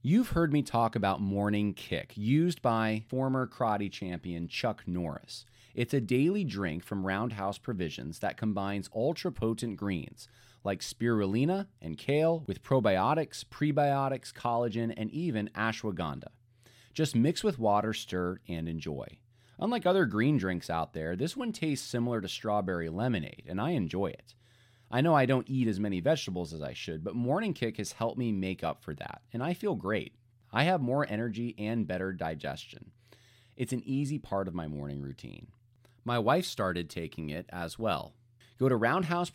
You've heard me talk about Morning Kick, used by former karate champion Chuck Norris. It's a daily drink from Roundhouse Provisions that combines ultra-potent greens like spirulina and kale with probiotics, prebiotics, collagen, and even ashwagandha. Just mix with water, stir, and enjoy. Unlike other green drinks out there, this one tastes similar to strawberry lemonade, and I enjoy it. I know I don't eat as many vegetables as I should, but Morning Kick has helped me make up for that, and I feel great. I have more energy and better digestion. It's an easy part of my morning routine. My wife started taking it as well. Go to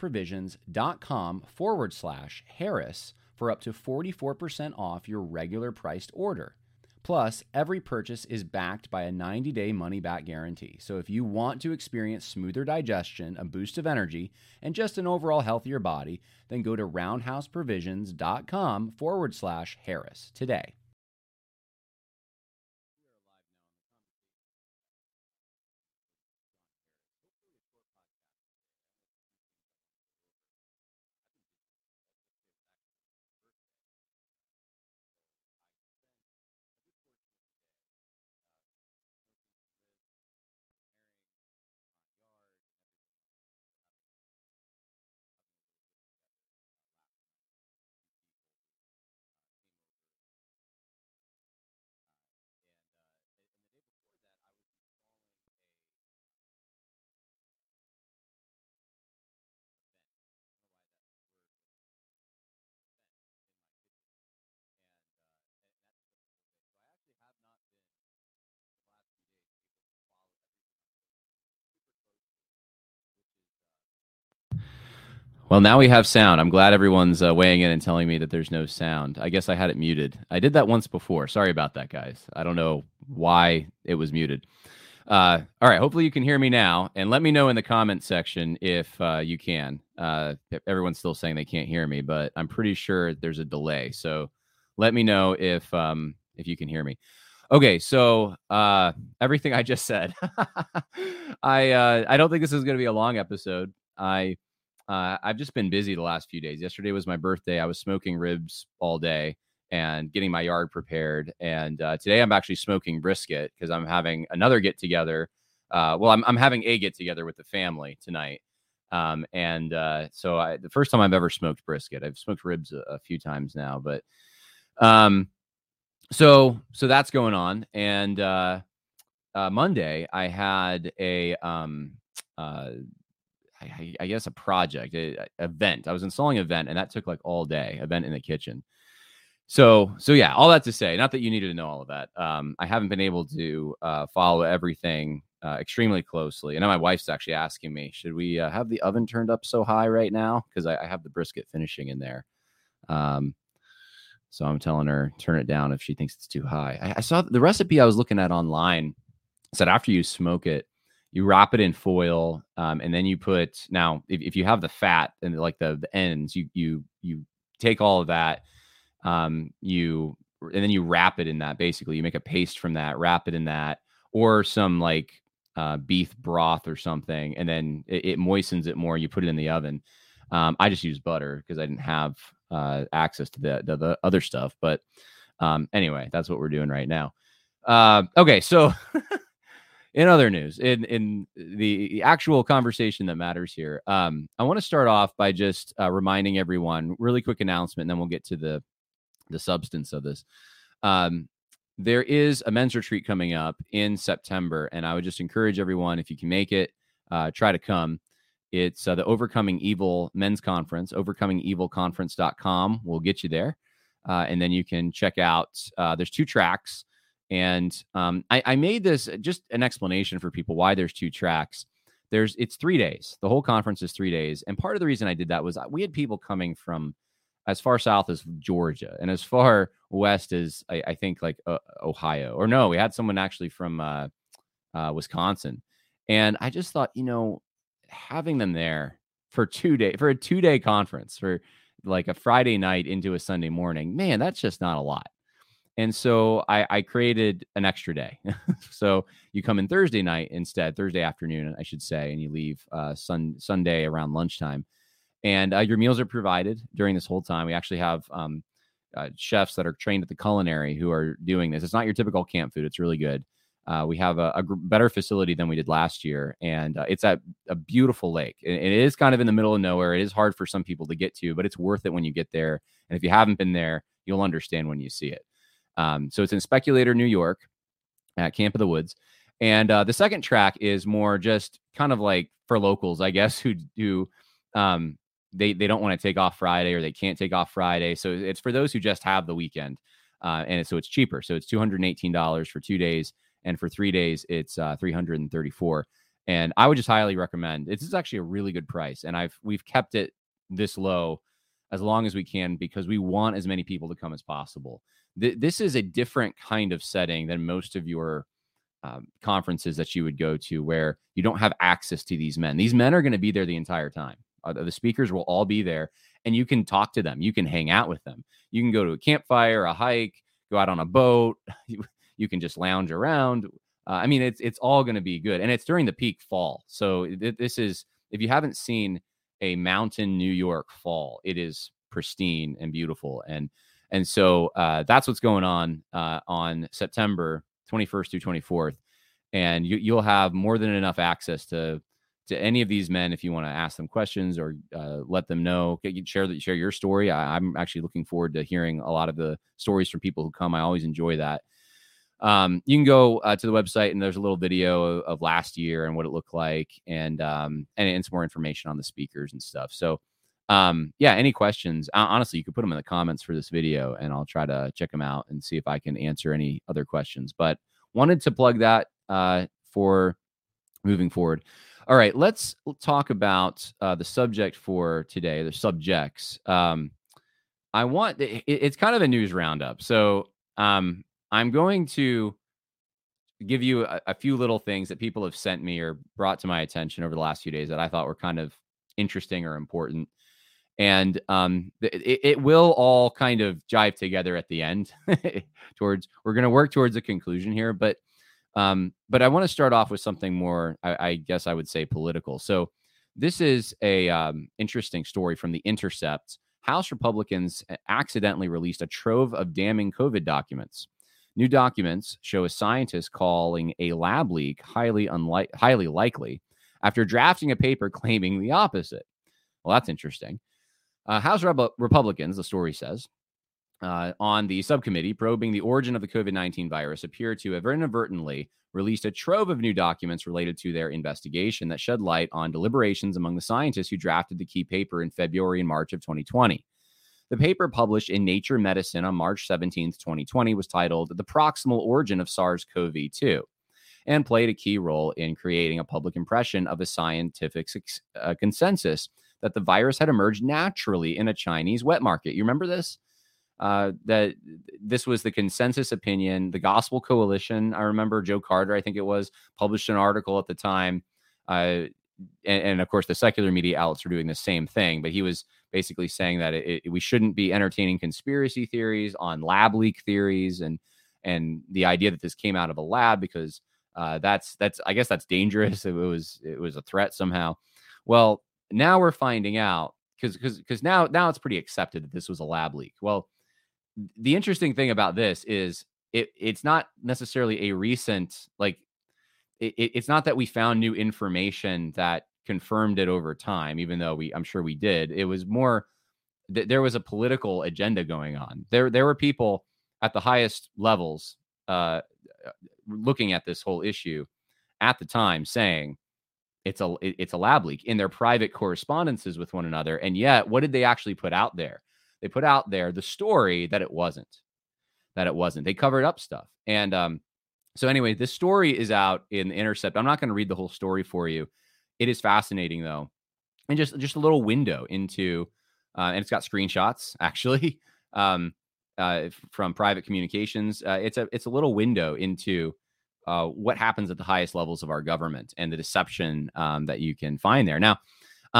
roundhouseprovisions.com/Harris for up to 44% off your regular priced order. Plus, every purchase is backed by a 90-day money-back guarantee. So if you want to experience smoother digestion, a boost of energy, and just an overall healthier body, then go to roundhouseprovisions.com/Harris today. Well, now we have sound. I'm glad everyone's weighing in and telling me that there's no sound. I guess I had it muted. I did that once before. Sorry about that, guys. I don't know why it was muted. All right. Hopefully you can hear me now. And let me know in the comment section if you can. Everyone's still saying they can't hear me, but I'm pretty sure there's a delay. So let me know if you can hear me. Okay, so everything I just said, I don't think this is going to be a long episode. I've just been busy the last few days. Yesterday was my birthday. I was smoking ribs all day and getting my yard prepared. And today I'm actually smoking brisket because I'm having another get together. I'm having a get together with the family tonight. So the first time I've ever smoked brisket. I've smoked ribs a few times now, but so that's going on. And Monday I had I guess a project, a event. I was installing an event, and that took like all day. Event in the kitchen. So yeah, all that to say, not that you needed to know all of that. I haven't been able to follow everything extremely closely. And now my wife's actually asking me, should we have the oven turned up so high right now? Because I have the brisket finishing in there. So I'm telling her turn it down if she thinks it's too high. I saw the recipe I was looking at online said after you smoke it, you wrap it in foil, and then you put, now if you have the fat and like the ends, you take all of that, and then you wrap it in that. Basically, you make a paste from that, wrap it in that, or some like beef broth or something, and then it moistens it more. And you put it in the oven. I just used butter because I didn't have access to the other stuff. But anyway, that's what we're doing right now. Okay, so. In other news, in the actual conversation that matters here, I want to start off by just reminding everyone, really quick announcement, and then we'll get to the substance of this. There is a men's retreat coming up in September, and I would just encourage everyone, if you can make it, try to come. It's the Overcoming Evil Men's Conference. OvercomingEvilConference.com will get you there, and then you can check out. There's 2 tracks. And I made this just an explanation for people why there's 2 tracks. It's 3 days. The whole conference is 3 days. And part of the reason I did that was we had people coming from as far south as Georgia and as far west as I think like Ohio. Or no, we had someone actually from Wisconsin. And I just thought, having them there for a 2-day conference, for like a Friday night into a Sunday morning, man, that's just not a lot. And so I created an extra day. So you come in Thursday night instead, Thursday afternoon, I should say, and you leave Sunday around lunchtime. And your meals are provided during this whole time. We actually have chefs that are trained at the culinary who are doing this. It's not your typical camp food. It's really good. We have a better facility than we did last year, and it's at a beautiful lake. It is kind of in the middle of nowhere. It is hard for some people to get to, but it's worth it when you get there. And if you haven't been there, you'll understand when you see it. So it's in Speculator, New York, at Camp of the Woods. And the second track is more just kind of like for locals, I guess, who do they don't want to take off Friday, or they can't take off Friday. So it's for those who just have the weekend. And so it's cheaper. So it's $218 for 2 days. And for 3 days, it's $334. And I would just highly recommend. This is actually a really good price. And we've kept it this low as long as we can, because we want as many people to come as possible. This is a different kind of setting than most of your conferences that you would go to, where you don't have access to these men. These men are going to be there the entire time. The speakers will all be there, and you can talk to them. You can hang out with them. You can go to a campfire, a hike, go out on a boat. You can just lounge around. I mean, it's all going to be good. And it's during the peak fall. So this is, if you haven't seen a mountain New York fall, it is pristine and beautiful. And so that's what's going on September 21st through 24th. And you'll have more than enough access to any of these men if you want to ask them questions or let them know. Share your story. I'm actually looking forward to hearing a lot of the stories from people who come. I always enjoy that. You can go to the website, and there's a little video of last year and what it looked like, and some more information on the speakers and stuff. So, any questions? Honestly, you could put them in the comments for this video, and I'll try to check them out and see if I can answer any other questions. But wanted to plug that for moving forward. All right, let's talk about the subject for today. The subjects. It's kind of a news roundup. So, I'm going to give you a few little things that people have sent me or brought to my attention over the last few days that I thought were kind of interesting or important. And it will all kind of jive together at the end. We're going to work towards a conclusion here, but I want to start off with something more, I guess I would say, political. So this is a interesting story from The Intercept. House Republicans accidentally released a trove of damning COVID documents. New documents show a scientist calling a lab leak highly likely after drafting a paper claiming the opposite. Well, that's interesting. House Republicans, the story says, on the subcommittee probing the origin of the COVID-19 virus appear to have inadvertently released a trove of new documents related to their investigation that shed light on deliberations among the scientists who drafted the key paper in February and March of 2020. The paper, published in Nature Medicine on March 17, 2020, was titled The Proximal Origin of SARS-CoV-2 and played a key role in creating a public impression of a scientific consensus that the virus had emerged naturally in a Chinese wet market. You remember this? That this was the consensus opinion. The Gospel Coalition, I remember Joe Carter, I think it was, published an article at the time. And of course, the secular media outlets were doing the same thing. But he was basically saying that we shouldn't be entertaining conspiracy theories on lab leak theories and the idea that this came out of a lab, because that's I guess that's dangerous. It was a threat somehow. Well, now we're finding out, because now it's pretty accepted that this was a lab leak. Well, the interesting thing about this is it's not necessarily a recent, like, it's not that we found new information that confirmed it over time, even though I'm sure we did. It was more that there was a political agenda going on. There were people at the highest levels looking at this whole issue at the time saying it's a lab leak in their private correspondences with one another. And yet, what did they actually put out there? They put out there the story that it wasn't. They covered up stuff. And so anyway, this story is out in The Intercept. I'm not going to read the whole story for you. It is fascinating, though. And just a little window into, and it's got screenshots, actually, from private communications. It's a little window into what happens at the highest levels of our government and the deception that you can find there. Now,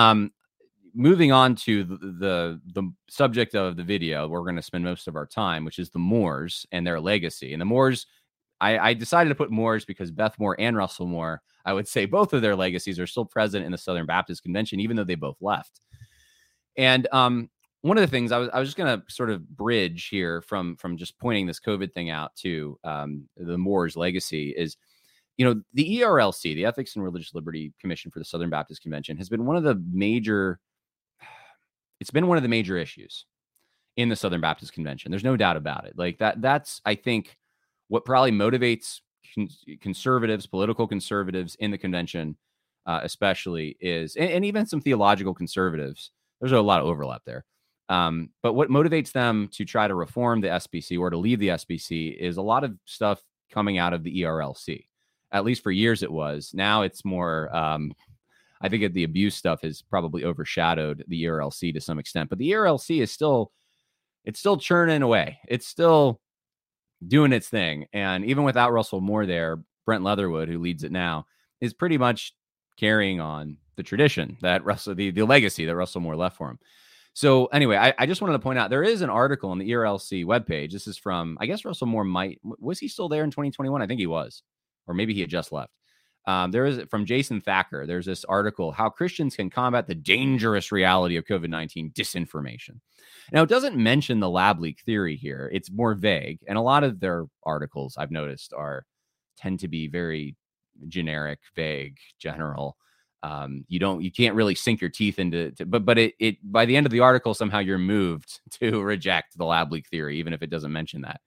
moving on to the subject of the video, we're going to spend most of our time, which is the Moores and their legacy. And the Moores, I decided to put Moores because Beth Moore and Russell Moore, I would say both of their legacies are still present in the Southern Baptist Convention, even though they both left. And one of the things I was just going to sort of bridge here from just pointing this COVID thing out to the Moore's legacy is, the ERLC, the Ethics and Religious Liberty Commission for the Southern Baptist Convention, has been one of the major. It's been one of the major issues in the Southern Baptist Convention. There's no doubt about it. Like that's I think what probably motivates conservatives, political conservatives in the convention, especially is, and even some theological conservatives. There's a lot of overlap there. But what motivates them to try to reform the SBC or to leave the SBC is a lot of stuff coming out of the ERLC. At least for years it was. Now it's more, I think the abuse stuff has probably overshadowed the ERLC to some extent. But the ERLC is still churning away. It's still doing its thing. And even without Russell Moore there, Brent Leatherwood, who leads it now, is pretty much carrying on the tradition that the legacy that Russell Moore left for him. So anyway, I just wanted to point out there is an article on the ERLC webpage. This is from, I guess Russell Moore was he still there in 2021? I think he was, or maybe he had just left. There is from Jason Thacker. There's this article, How Christians Can Combat the Dangerous Reality of COVID-19 Disinformation. Now, it doesn't mention the lab leak theory here. It's more vague. And a lot of their articles I've noticed tend to be very generic, vague, general. You can't really sink your teeth into, but it by the end of the article, somehow you're moved to reject the lab leak theory, even if it doesn't mention that.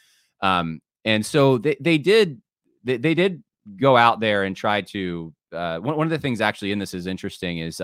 And so they did go out there and try to, one of the things actually in this is interesting is,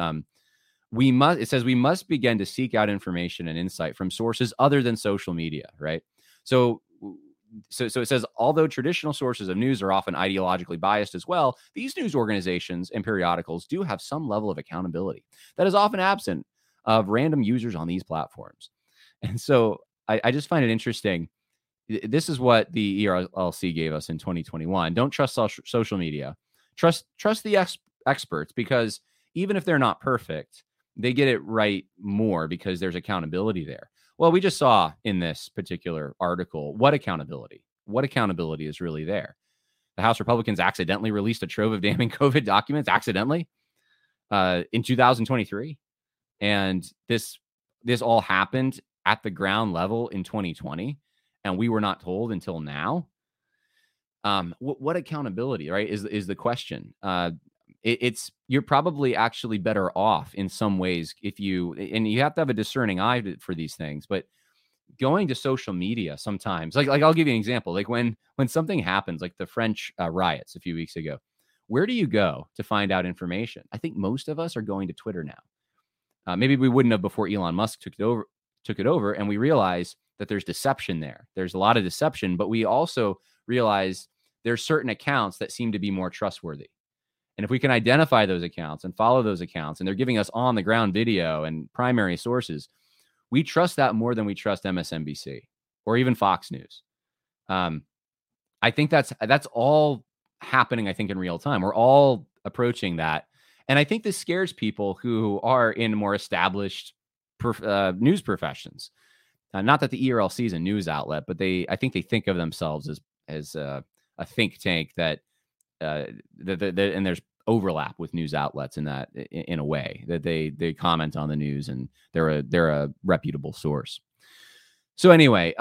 it says we must begin to seek out information and insight from sources other than social media. Right. So it says, although traditional sources of news are often ideologically biased as well, these news organizations and periodicals do have some level of accountability that is often absent of random users on these platforms. And so I just find it interesting. This is what the ERLC gave us in 2021. Don't trust social media. Trust the experts, because even if they're not perfect, they get it right more because there's accountability there. Well, we just saw in this particular article what accountability is really there. The House Republicans accidentally released a trove of damning COVID documents in 2023. And this all happened at the ground level in 2020. And we were not told until now. What accountability, right, is the question. You're probably actually better off in some ways and you have to have a discerning eye for these things, but going to social media sometimes, like I'll give you an example, like when something happens, like the French riots a few weeks ago, where do you go to find out information? I think most of us are going to Twitter now. Maybe we wouldn't have before Elon Musk took it over, and we realize that there's deception there. There's a lot of deception, but we also realize there's certain accounts that seem to be more trustworthy. And if we can identify those accounts and follow those accounts, and they're giving us on the ground video and primary sources, we trust that more than we trust MSNBC or even Fox News. I think that's all happening, I think, in real time. We're all approaching that. And I think this scares people who are in more established news professions. Not that the ERLC is a news outlet, but I think they think of themselves as a think tank that and there's overlap with news outlets in that, in a way that they comment on the news and they're a reputable source. So anyway,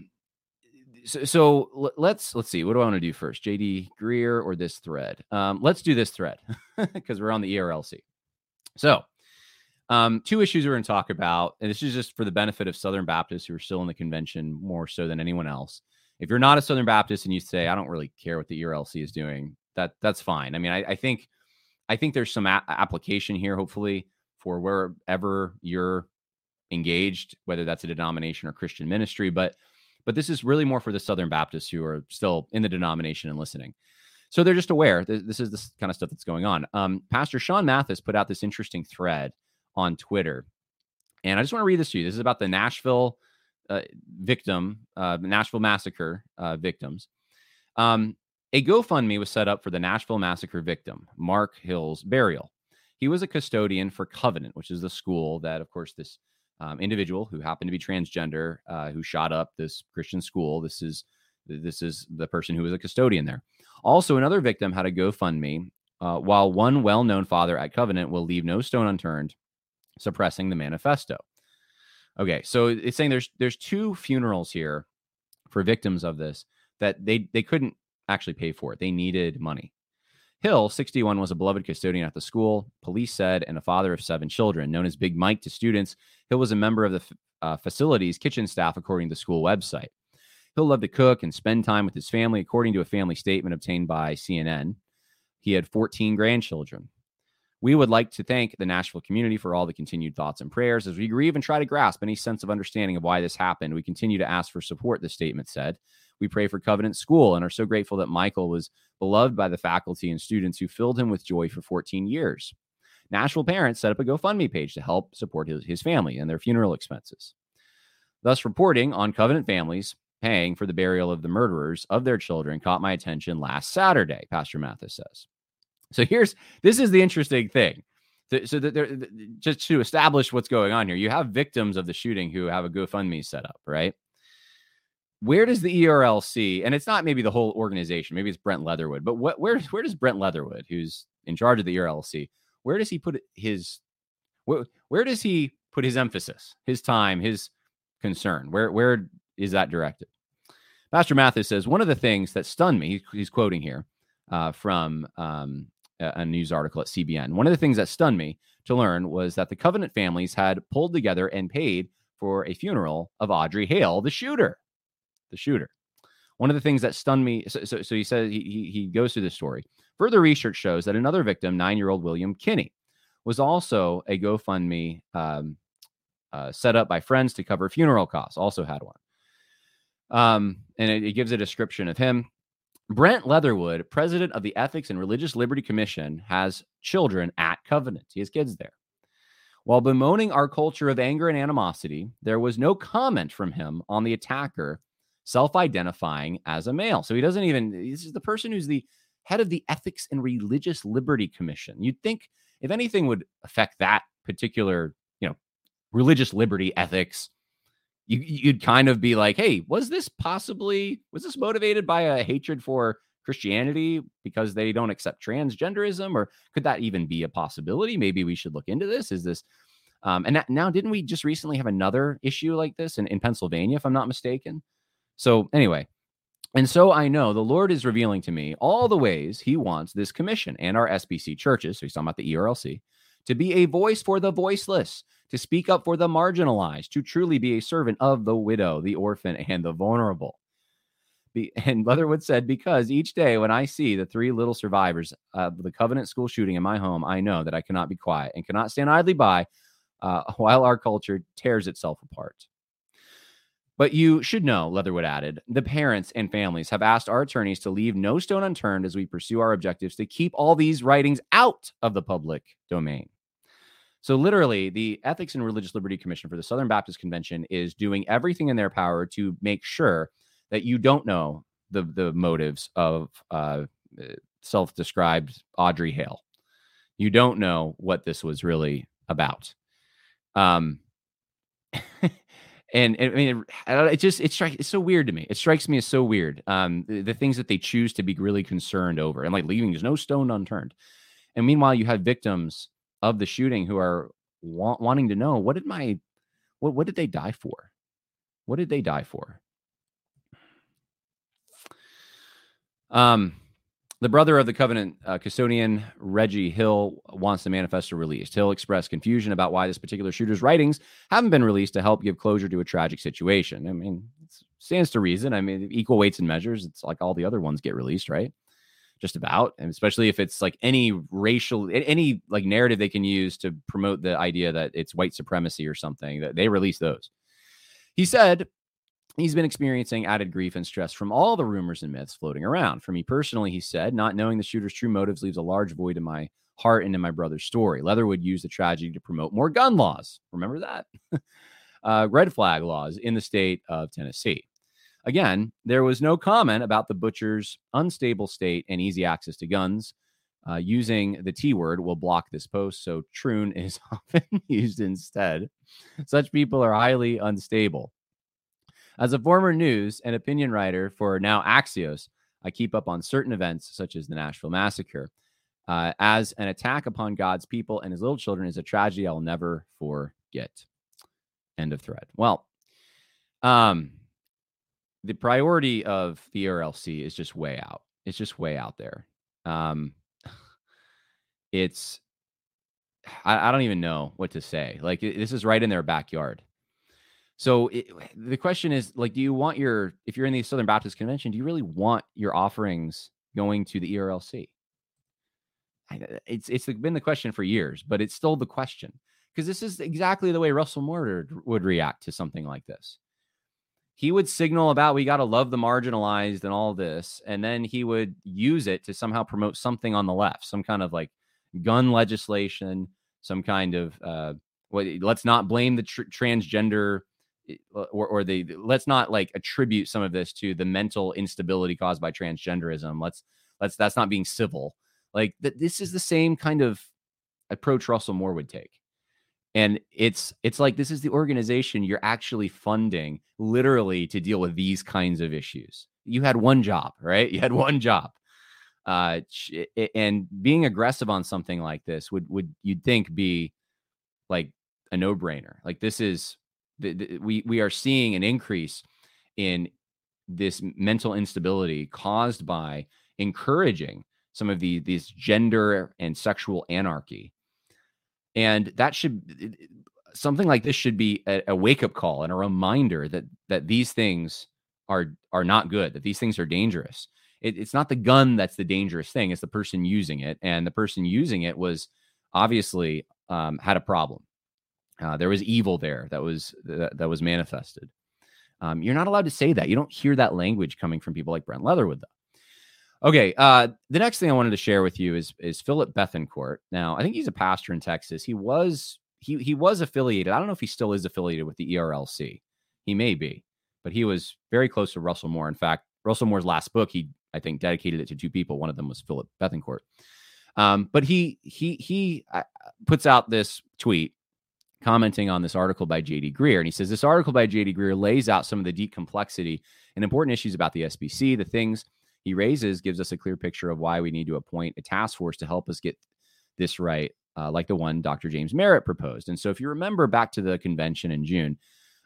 so let's see, what do I want to do first, JD Greear or this thread? Let's do this thread because we're on the ERLC. So two issues we're going to talk about, and this is just for the benefit of Southern Baptists who are still in the convention more so than anyone else. If you're not a Southern Baptist and you say, I don't really care what the ERLC is doing, that's fine. I mean, I think there's some application here, hopefully, for wherever you're engaged, whether that's a denomination or Christian ministry. But this is really more for the Southern Baptists who are still in the denomination and listening. So they're just aware this is the kind of stuff that's going on. Pastor Sean Mathis put out this interesting thread on Twitter, and I just want to read this to you. This is about the Nashville Nashville massacre victims. A GoFundMe was set up for the Nashville massacre victim, Mark Hill's burial. He was a custodian for Covenant, which is the school that, of course, this individual who happened to be transgender, who shot up this Christian school. This is the person who was a custodian there. Also, another victim had a GoFundMe, while one well-known father at Covenant will leave no stone unturned, suppressing the manifesto. Okay, so it's saying there's two funerals here for victims of this that they couldn't actually pay for it. They needed money. Hill, 61, was a beloved custodian at the school, police said, and a father of 7 children. Known as Big Mike to students, Hill was a member of the facility's kitchen staff, according to the school website. Hill loved to cook and spend time with his family, according to a family statement obtained by CNN. He had 14 grandchildren. We would like to thank the Nashville community for all the continued thoughts and prayers as we grieve and try to grasp any sense of understanding of why this happened. We continue to ask for support, the statement said. We pray for Covenant School and are so grateful that Michael was beloved by the faculty and students who filled him with joy for 14 years. Nashville parents set up a GoFundMe page to help support his family and their funeral expenses, thus reporting on Covenant families paying for the burial of the murderers of their children caught my attention last Saturday, Pastor Mathis says. So this is the interesting thing. So that just to establish what's going on here, you have victims of the shooting who have a GoFundMe set up, right? Where does the ERLC, and it's not maybe the whole organization, maybe it's Brent Leatherwood, but where does Brent Leatherwood, who's in charge of the ERLC, where does he put where does he put his emphasis, his time, his concern? Where is that directed? Pastor Mathis says, one of the things that stunned me, he's quoting here from a news article at CBN. One of the things that stunned me to learn was that the Covenant families had pulled together and paid for a funeral of Audrey Hale, the shooter. One of the things that stunned me, so he says, he goes through this story. Further research shows that another victim, 9-year-old William Kinney, was also a GoFundMe set up by friends to cover funeral costs, also had one. And it gives a description of him. Brent Leatherwood, president of the Ethics and Religious Liberty Commission, has children at Covenant. He has kids there. While bemoaning our culture of anger and animosity, there was no comment from him on the attacker self-identifying as a male. So he doesn't even, this is the person who's the head of the Ethics and Religious Liberty Commission. You'd think if anything would affect that particular, religious liberty ethics, you'd kind of be like, hey, was this motivated by a hatred for Christianity because they don't accept transgenderism? Or could that even be a possibility? Maybe we should look into this. Is this, and now didn't we just recently have another issue like this in Pennsylvania, if I'm not mistaken? So anyway, and so I know the Lord is revealing to me all the ways he wants this commission and our SBC churches, so he's talking about the ERLC, to be a voice for the voiceless, to speak up for the marginalized, to truly be a servant of the widow, the orphan, and the vulnerable. And Leatherwood said, because each day when I see the 3 little survivors of the Covenant School shooting in my home, I know that I cannot be quiet and cannot stand idly by while our culture tears itself apart. But you should know, Leatherwood added, the parents and families have asked our attorneys to leave no stone unturned as we pursue our objectives to keep all these writings out of the public domain. So literally, the Ethics and Religious Liberty Commission for the Southern Baptist Convention is doing everything in their power to make sure that you don't know the motives of self-described Audrey Hale. You don't know what this was really about. And I mean, it's so weird to me. It strikes me as so weird. The things that they choose to be really concerned over and like leaving there's no stone unturned. And meanwhile, you have victims of the shooting who are wanting to know, what did they die for? What did they die for? The brother of the Covenant custodian, Reggie Hill, wants the manifesto released. Hill expressed confusion about why this particular shooter's writings haven't been released to help give closure to a tragic situation. I mean, it stands to reason. I mean, equal weights and measures. It's like all the other ones get released, right? Just about. And especially if it's like any like narrative they can use to promote the idea that it's white supremacy or something, that they release those. He said, he's been experiencing added grief and stress from all the rumors and myths floating around. For me personally, he said, not knowing the shooter's true motives leaves a large void in my heart and in my brother's story. Leatherwood used the tragedy to promote more gun laws. Remember that? Red flag laws in the state of Tennessee. Again, there was no comment about the butcher's unstable state and easy access to guns. Using the T word will block this post, so troon is often used instead. Such people are highly unstable. As a former news and opinion writer for now Axios, I keep up on certain events such as the Nashville Massacre. As an attack upon God's people and his little children is a tragedy I'll never forget. End of thread. Well, the priority of the ERLC is just way out. It's just way out there. It's I don't even know what to say. Like this is right in their backyard. So the question is, like, do you want if you're in the Southern Baptist Convention, do you really want your offerings going to the ERLC? It's been the question for years, but it's still the question, because this is exactly the way Russell Moore would react to something like this. He would signal about, we got to love the marginalized and all this, and then he would use it to somehow promote something on the left, some kind of like gun legislation, some kind of let's not blame the transgender, or let's not like attribute some of this to the mental instability caused by transgenderism. That's not being civil. Like this is the same kind of approach Russell Moore would take. And it's like, this is the organization you're actually funding literally to deal with these kinds of issues. You had one job, right? You had one job. And being aggressive on something like this would you'd think be like a no-brainer. Like this is we are seeing an increase in this mental instability caused by encouraging some of these gender and sexual anarchy. And that something like this should be a wake-up call and a reminder that these things are not good, that these things are dangerous. It's not the gun that's the dangerous thing, it's the person using it. And the person using it was obviously had a problem. There was evil there that was manifested. You're not allowed to say that. You don't hear that language coming from people like Brent Leatherwood, though. Okay, the next thing I wanted to share with you is Philip Bethancourt. Now, I think he's a pastor in Texas. He was affiliated. I don't know if he still is affiliated with the ERLC. He may be, but he was very close to Russell Moore. In fact, Russell Moore's last book, he, I think, dedicated it to two people. One of them was Philip Bethancourt. But he puts out this tweet commenting on this article by J.D. Greear. And he says, this article by J.D. Greear lays out some of the deep complexity and important issues about the SBC. The things he raises gives us a clear picture of why we need to appoint a task force to help us get this right, like the one Dr. James Merritt proposed. And so if you remember back to the convention in June,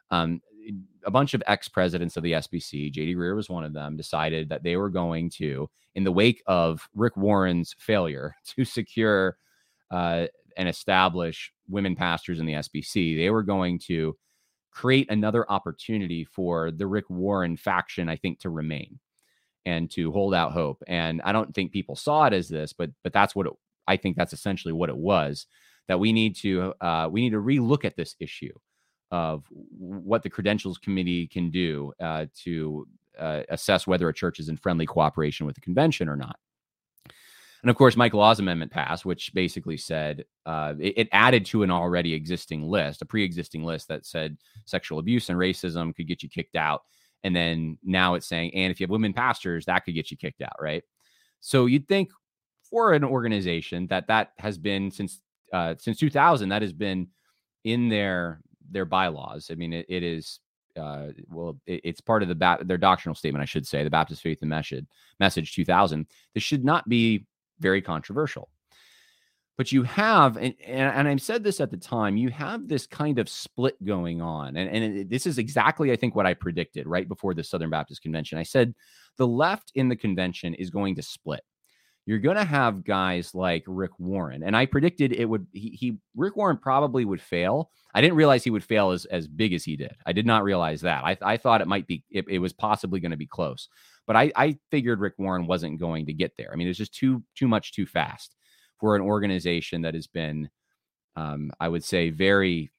a bunch of ex-presidents of the SBC, J.D. Greear was one of them, decided that they were going to, in the wake of Rick Warren's failure to secure and establish women pastors in the SBC, they were going to create another opportunity for the Rick Warren faction, I think, to remain and to hold out hope. And I don't think people saw it as this, but that's what I think that's essentially what it was, that we need to relook at this issue of what the Credentials Committee can do to assess whether a church is in friendly cooperation with the convention or not. And of course, Mike Law's amendment passed, which basically said it added to an already existing list, a pre-existing list that said sexual abuse and racism could get you kicked out. And then now it's saying, and if you have women pastors, that could get you kicked out, right? So you'd think for an organization that has been since 2000, that has been in their bylaws. I mean, it is it's part of their doctrinal statement, I should say, the Baptist Faith and Message 2000. This should not be very controversial. But you have, and I said this at the time, you have this kind of split going on. And this is exactly, I think, what I predicted right before the Southern Baptist Convention. I said the left in the convention is going to split. You're going to have guys like Rick Warren. And I predicted it would, Rick Warren probably would fail. I didn't realize he would fail as big as he did. I did not realize that. I thought it might be, it was possibly going to be close. But I figured Rick Warren wasn't going to get there. I mean, it's just too much too fast for an organization that has been, I would say, very,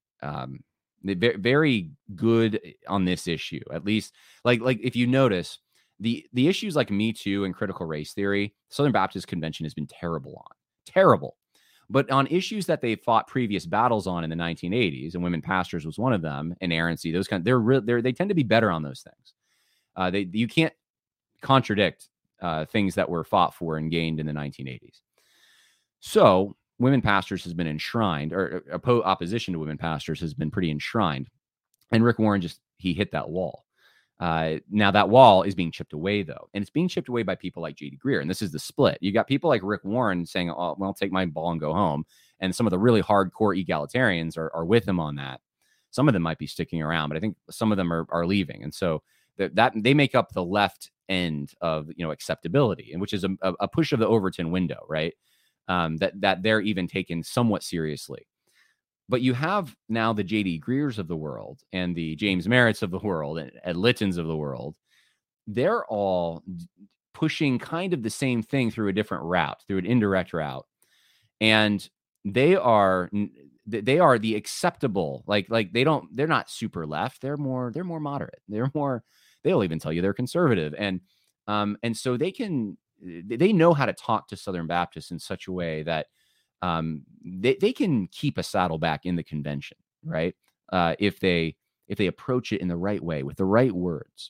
very good on this issue. At least, like if you notice, the issues like Me Too and critical race theory, Southern Baptist Convention has been terrible. But on issues that they fought previous battles on in the 1980s, and women pastors was one of them, inerrancy, those kind, they tend to be better on those things. You can't contradict things that were fought for and gained in the 1980s. So women pastors has been enshrined, or opposition to women pastors has been pretty enshrined. And Rick Warren he hit that wall. Now that wall is being chipped away, though. And it's being chipped away by people like J.D. Greear. And this is the split. You got people like Rick Warren saying, oh, well, take my ball and go home. And some of the really hardcore egalitarians are with him on that. Some of them might be sticking around, but I think some of them are leaving. And so that they make up the left end of, acceptability, and which is a push of the Overton window, right? That they're even taken somewhat seriously. But you have now the J.D. Greers of the world and the James Merritts of the world and Ed Littons of the world. They're all pushing kind of the same thing through a different route, through an indirect route. And they are the acceptable, like they're not super left. They're more moderate. They'll even tell you they're conservative. And so they know how to talk to Southern Baptists in such a way that they can keep a Saddleback in the convention, right? If they approach it in the right way with the right words.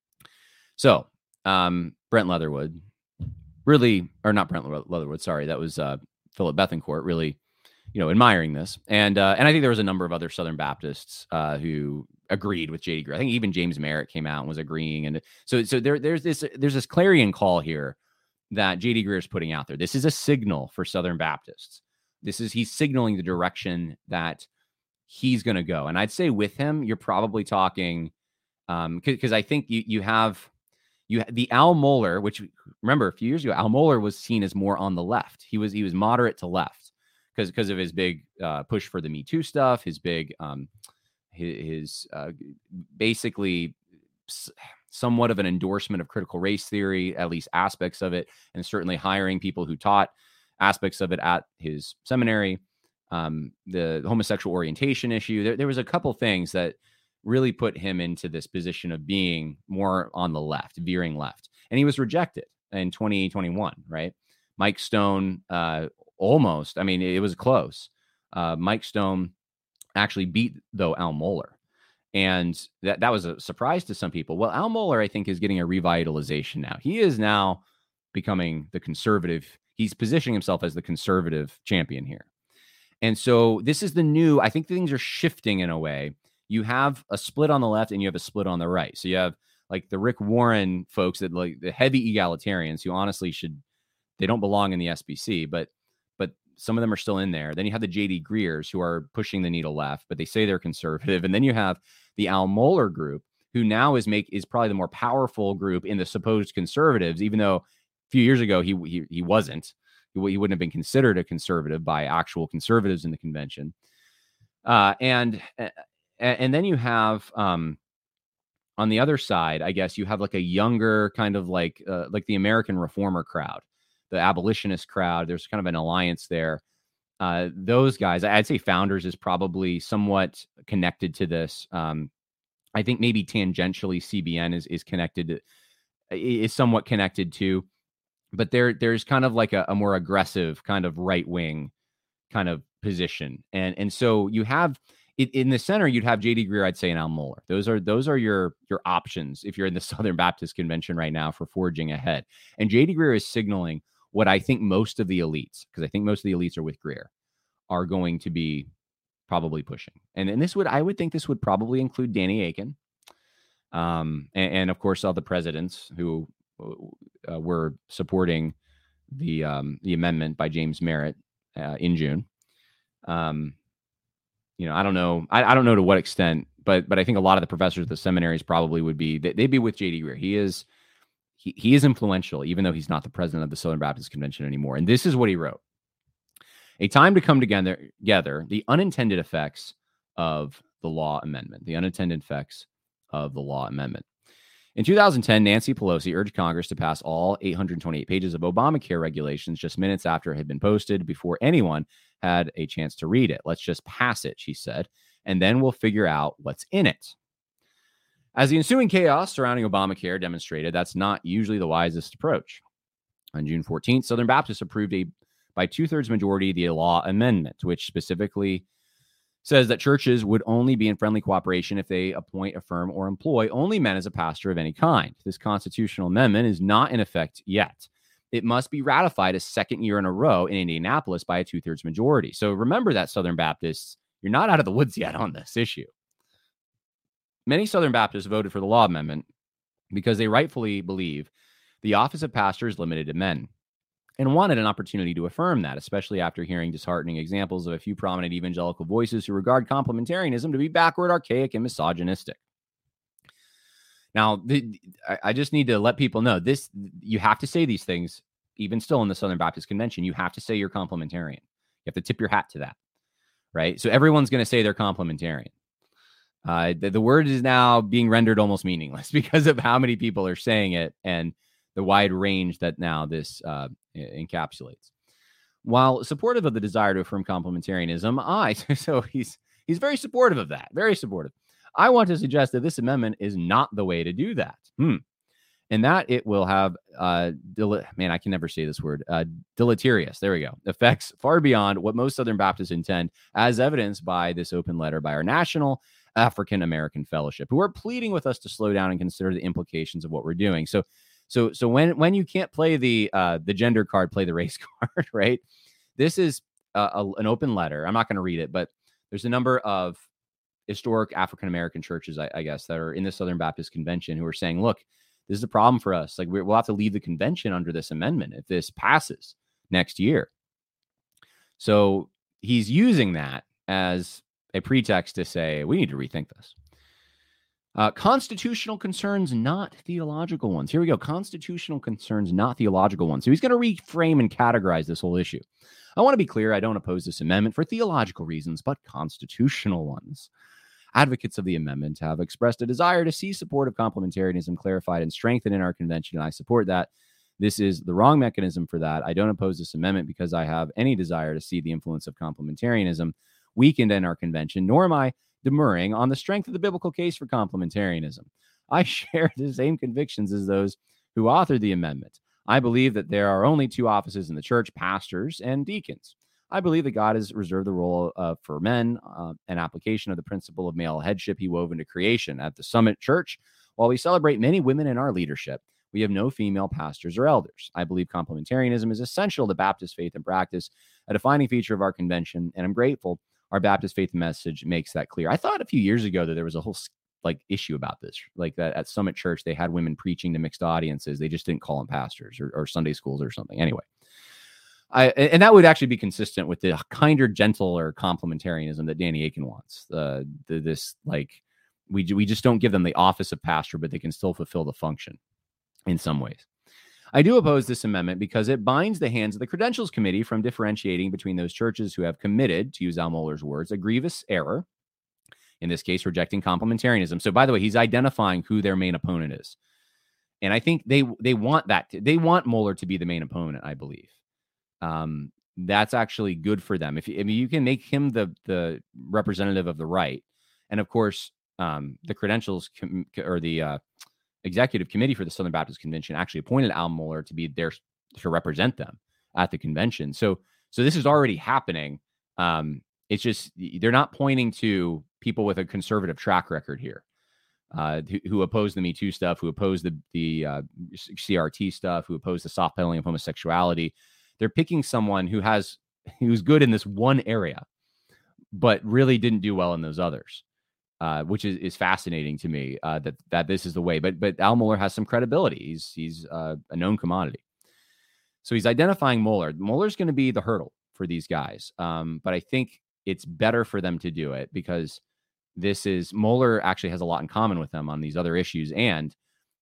So Brent Leatherwood really, or not Brent Leatherwood, sorry, that was Philip Bethancourt, really, admiring this. And I think there was a number of other Southern Baptists who agreed with J.D. Greer. I think even James Merritt came out and was agreeing. And so there's this clarion call here that J.D. Greer is putting out there. This is a signal for Southern Baptists. He's signaling the direction that he's going to go. And I'd say with him, you're probably talking, because I think you have the Al Mohler, which, remember, a few years ago, Al Mohler was seen as more on the left. He was moderate to left because of his big push for the Me Too stuff, his big his basically somewhat of an endorsement of critical race theory, at least aspects of it, and certainly hiring people who taught aspects of it at his seminary. The homosexual orientation issue. There was a couple things that really put him into this position of being more on the left, veering left. And he was rejected in 2021, right? Mike Stone almost, I mean, it was close. Mike Stone actually beat, though, Al Mohler. And that was a surprise to some people. Well, Al Mohler, I think, is getting a revitalization now. He is now becoming the conservative. He's positioning himself as the conservative champion here. And so this is the new, I think things are shifting in a way. You have a split on the left and you have a split on the right. So you have like the Rick Warren folks, that like the heavy egalitarians who honestly they don't belong in the SBC, but some of them are still in there. Then you have the J.D. Greers who are pushing the needle left, but they say they're conservative. And then you have the Al Mohler group, who now is probably the more powerful group in the supposed conservatives, even though a few years ago he wasn't. He wouldn't have been considered a conservative by actual conservatives in the convention. And then you have on the other side, I guess you have like a younger kind of like the American reformer crowd, the abolitionist crowd. There's kind of an alliance there. Those guys, I'd say Founders is probably somewhat connected to this. I think maybe tangentially CBN is connected, is somewhat connected to, but there's kind of like a more aggressive kind of right wing kind of position, and so you have in the center, you'd have J.D. Greer, I'd say, and Al Mohler. Those are your options if you're in the Southern Baptist Convention right now for forging ahead. And J.D. Greer is signaling what I think most of the elites, because I think most of the elites are with Greer, are going to be probably pushing. And I would think this would probably include Danny Akin, and of course all the presidents who were supporting the amendment by James Merritt in June. I don't know. I don't know to what extent, but I think a lot of the professors at the seminaries probably would be. They'd be with J.D. Greer. He is influential, even though he's not the president of the Southern Baptist Convention anymore. And this is what he wrote: "A time to come together. The unintended effects of the law amendment. The unintended effects of the law amendment." In 2010, Nancy Pelosi urged Congress to pass all 828 pages of Obamacare regulations just minutes after it had been posted, before anyone had a chance to read it. "Let's just pass it," she said, "and then we'll figure out what's in it." As the ensuing chaos surrounding Obamacare demonstrated, that's not usually the wisest approach. On June 14th, Southern Baptists approved by 2/3 majority the law amendment, which specifically says that churches would only be in friendly cooperation if they appoint, affirm, or employ only men as a pastor of any kind. This constitutional amendment is not in effect yet. It must be ratified a second year in a row in Indianapolis by a 2/3 majority. So remember that, Southern Baptists, you're not out of the woods yet on this issue. Many Southern Baptists voted for the law amendment because they rightfully believe the office of pastor is limited to men. and wanted an opportunity to affirm that, especially after hearing disheartening examples of a few prominent evangelical voices who regard complementarianism to be backward, archaic, and misogynistic. Now, I just need to let people know this. You have to say these things, even still in the Southern Baptist Convention. You have to say you're complementarian. You have to tip your hat to that, right? So everyone's going to say they're complementarian. The word is now being rendered almost meaningless because of how many people are saying it and the wide range that now this encapsulates. While supportive of the desire to affirm complementarianism, so he's very supportive of that, very supportive. I want to suggest that this amendment is not the way to do that. And that it will have, I can never say this word, deleterious, there we go, effects far beyond what most Southern Baptists intend, as evidenced by this open letter by our National African American Fellowship, who are pleading with us to slow down and consider the implications of what we're doing. So when you can't play the gender card, play the race card, right? This is an open letter. I'm not going to read it, but there's a number of historic African American churches, I guess, that are in the Southern Baptist Convention who are saying, look, this is a problem for us. Like, we'll have to leave the convention under this amendment if this passes next year. So he's using that as a pretext to say, we need to rethink this. Constitutional concerns, not theological ones. Here we go. Constitutional concerns, not theological ones. So he's going to reframe and categorize this whole issue. I want to be clear. I don't oppose this amendment for theological reasons, but constitutional ones. Advocates of the amendment have expressed a desire to see support of complementarianism clarified and strengthened in our convention, and I support that. This is the wrong mechanism for that. I don't oppose this amendment because I have any desire to see the influence of complementarianism weakened in our convention, nor am I demurring on the strength of the biblical case for complementarianism. I share the same convictions as those who authored the amendment. I believe that there are only two offices in the church, pastors and deacons. I believe that God has reserved the role for men, an application of the principle of male headship he wove into creation. At the Summit Church, while we celebrate many women in our leadership, we have no female pastors or elders. I believe complementarianism is essential to Baptist faith and practice, a defining feature of our convention, and I'm grateful our Baptist faith message makes that clear. I thought a few years ago that there was a whole issue about this, like that at Summit Church, they had women preaching to mixed audiences. They just didn't call them pastors or Sunday schools or something. Anyway. And that would actually be consistent with the kinder, gentler complementarianism that Danny Akin wants. We just don't give them the office of pastor, but they can still fulfill the function in some ways. I do oppose this amendment because it binds the hands of the Credentials Committee from differentiating between those churches who have committed, to use Al Mohler's words, a grievous error, in this case, rejecting complementarianism. So, by the way, he's identifying who their main opponent is. And I think they want that. They want Mohler to be the main opponent, I believe. That's actually good for them. You can make him the representative of the right. And of course, the credentials or the executive committee for the Southern Baptist Convention actually appointed Al Mohler to be there to represent them at the convention. So this is already happening. It's just, they're not pointing to people with a conservative track record here, who oppose the Me Too stuff, who oppose the CRT stuff, who oppose the soft pedaling of homosexuality. They're picking someone who's good in this one area, but really didn't do well in those others, which is fascinating to me, that this is the way. But Al Mohler has some credibility. He's a known commodity. So he's identifying Mohler. Mohler's going to be the hurdle for these guys. But I think it's better for them to do it because Mohler actually has a lot in common with them on these other issues. And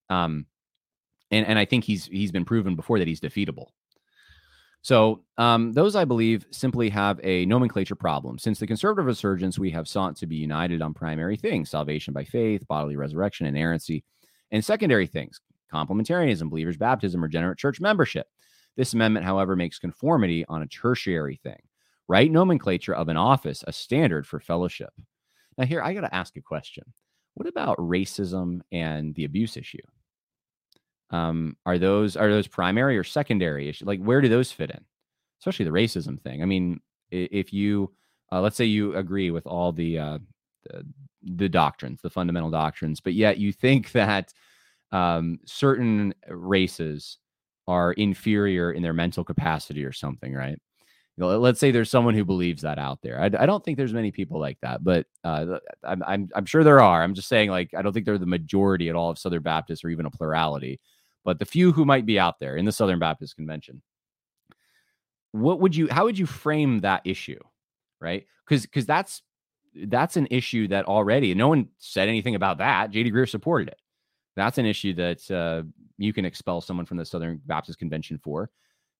I think he's been proven before that he's defeatable. So those, I believe, simply have a nomenclature problem. Since the conservative resurgence, we have sought to be united on primary things: salvation by faith, bodily resurrection, inerrancy, and secondary things: complementarianism, believers' baptism, regenerate church membership. This amendment, however, makes conformity on a tertiary thing, right nomenclature of an office, a standard for fellowship. Now here, I got to ask a question. What about racism and the abuse issue? Are those primary or secondary issues? Like, where do those fit in? Especially the racism thing. I mean, if you, let's say you agree with all the doctrines, the fundamental doctrines, but yet you think that certain races are inferior in their mental capacity or something, right? Let's say there's someone who believes that out there. I don't think there's many people like that, but I'm sure there are. I'm just saying, like, I don't think they're the majority at all of Southern Baptists or even a plurality, but the few who might be out there in the Southern Baptist Convention. how would you frame that issue, right? Because that's an issue that already no one said anything about that. J.D. Greear supported it. That's an issue that you can expel someone from the Southern Baptist Convention for.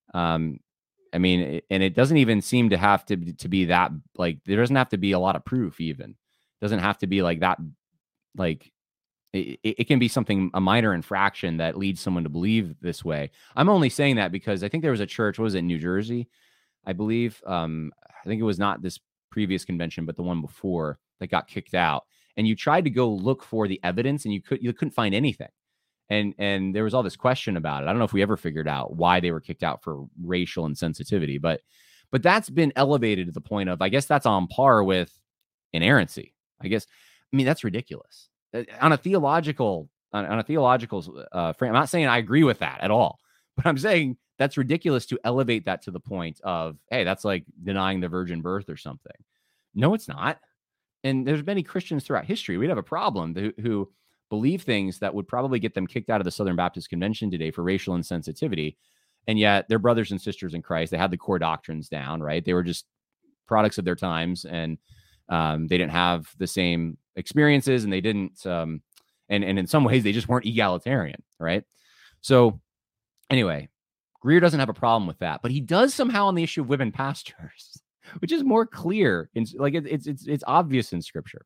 I mean, and it doesn't even seem to have to be that, like, there doesn't have to be a lot of proof even. It doesn't have to be like that, like, it can be something, a minor infraction that leads someone to believe this way. I'm only saying that because I think there was a church, what was it, New Jersey, I believe. I think it was not this previous convention, but the one before, that got kicked out. And you tried to go look for the evidence and you couldn't find anything. And there was all this question about it. I don't know if we ever figured out why they were kicked out for racial insensitivity, but that's been elevated to the point of, I guess that's on par with inerrancy. I guess, I mean, that's ridiculous. On a theological frame, I'm not saying I agree with that at all, but I'm saying that's ridiculous to elevate that to the point of, hey, that's like denying the virgin birth or something. No, it's not. And there's many Christians throughout history. We'd have a problem who believe things that would probably get them kicked out of the Southern Baptist Convention today for racial insensitivity. And yet they're brothers and sisters in Christ. They had the core doctrines down, right? They were just products of their times, and they didn't have the same experiences, and they didn't, and in some ways they just weren't egalitarian, right? So anyway, Greear doesn't have a problem with that, but he does somehow on the issue of women pastors, which is more clear. It's obvious in Scripture.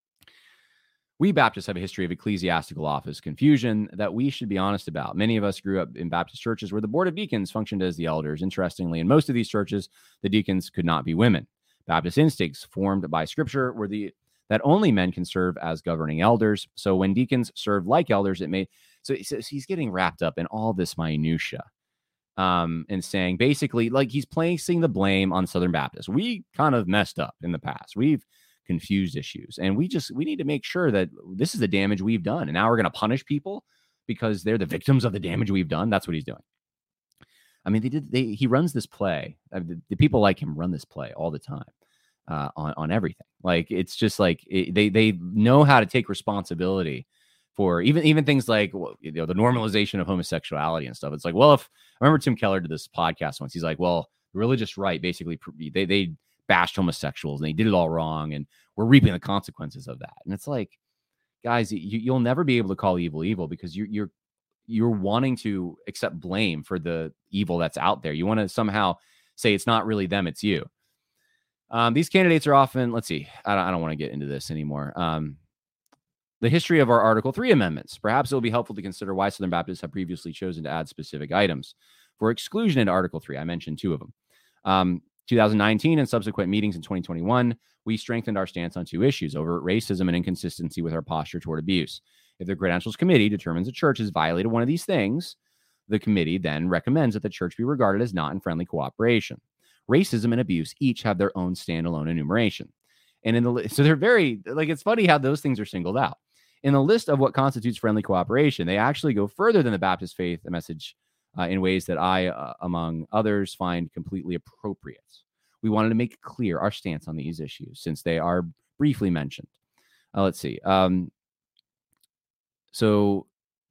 We Baptists have a history of ecclesiastical office confusion that we should be honest about. Many of us grew up in Baptist churches where the board of deacons functioned as the elders. Interestingly, in most of these churches, the deacons could not be women. Baptist instincts formed by Scripture were that only men can serve as governing elders. So when deacons served like elders, so he's getting wrapped up in all this minutia, and saying basically, like, he's placing the blame on Southern Baptists. We kind of messed up in the past. We've confused issues, and we need to make sure that this is the damage we've done, and now we're going to punish people because they're the victims of the damage we've done. That's what he's doing. I mean, he runs this play. The people like him run this play all the time, on everything. Like, it's just like they know how to take responsibility for even things like, the normalization of homosexuality and stuff. It's like, well, if I remember Tim Keller did this podcast once, he's like, well, the religious right basically they bashed homosexuals and they did it all wrong, and we're reaping the consequences of that. And it's like, guys, you'll never be able to call evil because you're wanting to accept blame for the evil that's out there. You want to somehow say it's not really them, it's you. These candidates are often, let's see, I don't want to get into this anymore. The history of our Article 3 amendments. Perhaps it will be helpful to consider why Southern Baptists have previously chosen to add specific items for exclusion into Article 3. I mentioned two of them. 2019 and subsequent meetings in 2021, we strengthened our stance on two issues: overt racism and inconsistency with our posture toward abuse. If the Credentials Committee determines a church has violated one of these things, the committee then recommends that the church be regarded as not in friendly cooperation. Racism and abuse each have their own standalone enumeration. And so they're very, like, it's funny how those things are singled out. In the list of what constitutes friendly cooperation, they actually go further than the Baptist faith message in ways that I, among others, find completely appropriate. We wanted to make clear our stance on these issues since they are briefly mentioned. Let's see. So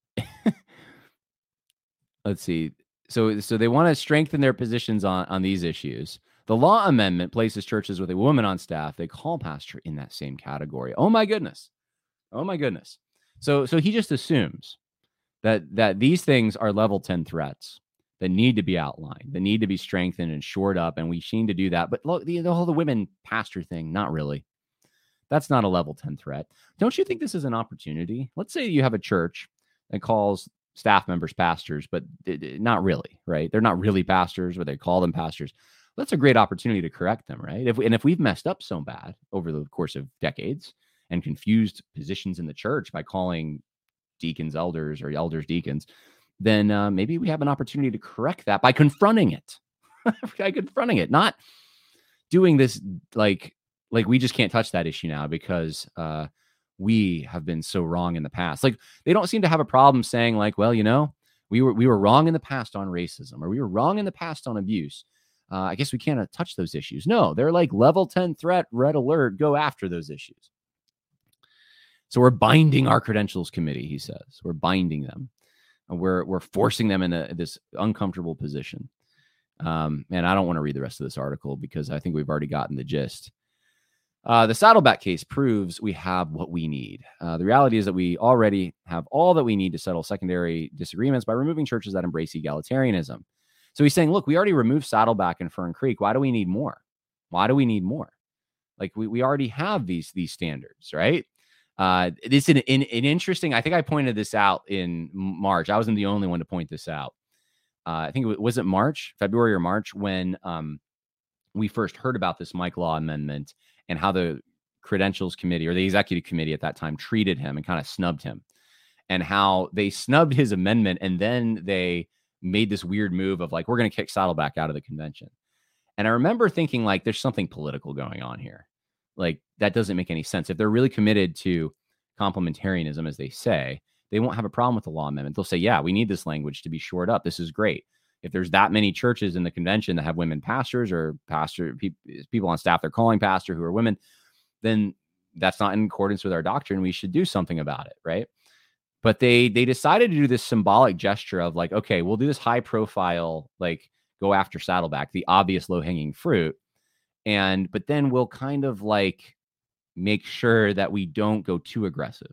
let's see. So they want to strengthen their positions on these issues. The law amendment places churches with a woman on staff they call pastor in that same category. Oh my goodness. So he just assumes that these things are level 10 threats that need to be outlined, that need to be strengthened and shored up, and we seem to do that. But look, the whole women pastor thing, not really. That's not a level 10 threat. Don't you think this is an opportunity? Let's say you have a church that calls staff members pastors, but not really, right? They're not really pastors, but they call them pastors. That's a great opportunity to correct them, right? If we've messed up so bad over the course of decades and confused positions in the church by calling deacons elders or elders deacons, then maybe we have an opportunity to correct that by confronting it. Not doing this like we just can't touch that issue now because we have been so wrong in the past. Like, they don't seem to have a problem saying, like, well, we were wrong in the past on racism, or we were wrong in the past on abuse. I guess we can't touch those issues. No, they're like level 10 threat, red alert, go after those issues. So we're binding our Credentials Committee, he says. We're binding them. And we're forcing them in this uncomfortable position. And I don't want to read the rest of this article because I think we've already gotten the gist. The Saddleback case proves we have what we need. The reality is that we already have all that we need to settle secondary disagreements by removing churches that embrace egalitarianism. So he's saying, look, we already removed Saddleback and Fern Creek. Why do we need more? Why do we need more? Like we already have these standards, right? This is an interesting. I think I pointed this out in March. I wasn't the only one to point this out. I think was it March, February or March when we first heard about this Mike Law amendment and how the credentials committee or the executive committee at that time treated him and kind of snubbed him, and how they snubbed his amendment. And then they made this weird move of like, we're going to kick Saddleback out of the convention. And I remember thinking like, there's something political going on here. Like that doesn't make any sense. If they're really committed to complementarianism, as they say, they won't have a problem with the law amendment. They'll say, yeah, we need this language to be shored up. This is great. If there's that many churches in the convention that have women pastors or people on staff they're calling pastor who are women, then that's not in accordance with our doctrine. We should do something about it, right? But they decided to do this symbolic gesture of like, okay, we'll do this high profile, like go after Saddleback, the obvious low hanging fruit, but then we'll kind of like make sure that we don't go too aggressive.